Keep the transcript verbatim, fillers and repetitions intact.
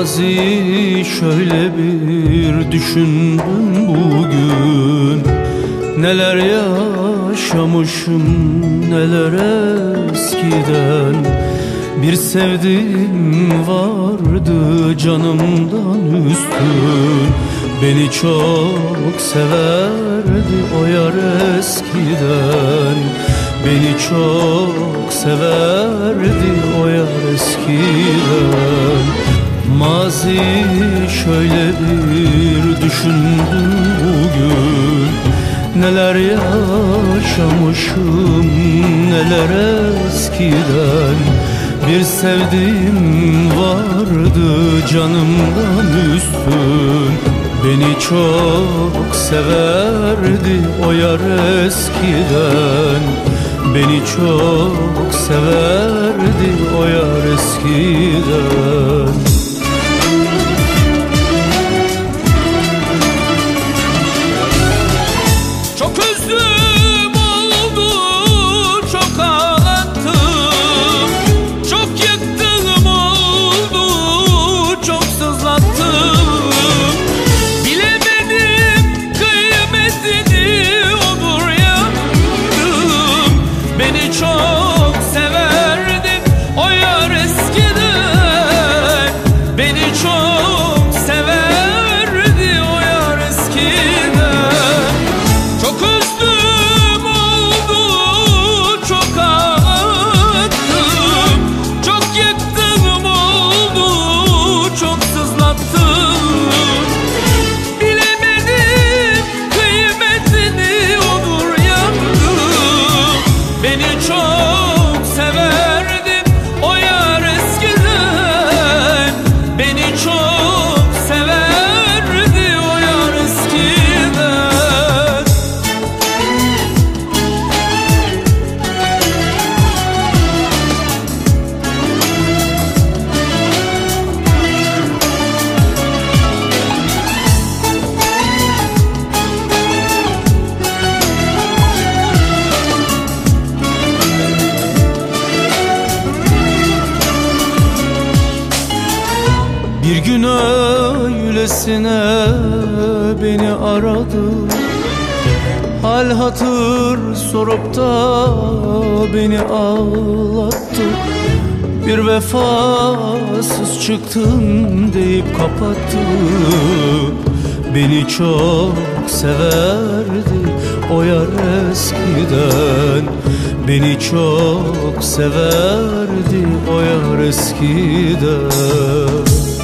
Maziyi şöyle bir düşündüm bugün. Neler yaşamışım neler eskiden. Bir sevdiğim vardı canımdan üstün. Beni çok severdi o yar eskiden. Beni çok severdi o yar eskiden. Maziyi şöyle bir düşündüm bugün. Neler yaşamışım neler eskiden. Bir sevdiğim vardı canımdan üstün. Beni çok severdi o yar eskiden. Beni çok severdi o yar eskiden. Çok üzdüm oldu, çok ağlattım. Çok yıktım oldu, çok sızlattım. Bilemedim kıymetini olur yandım. Beni çok severdi o yar eskiden. Beni çok severdi o yar eskiden. Çok üzdüm oldu, çok ağlattım. Çok yıktım oldu, çok sızlattım. Bilemedim kıymetini olur yandım. Beni çok severdi o yar eskiden. Beni çok severdi o yar eskiden. Bir gün öylesine beni aradı. Hal hatır sorup da beni ağlattı. Bir vefasız çıktın deyip kapattı. Beni çok severdi o yar eskiden. Beni çok severdi o yar eskiden.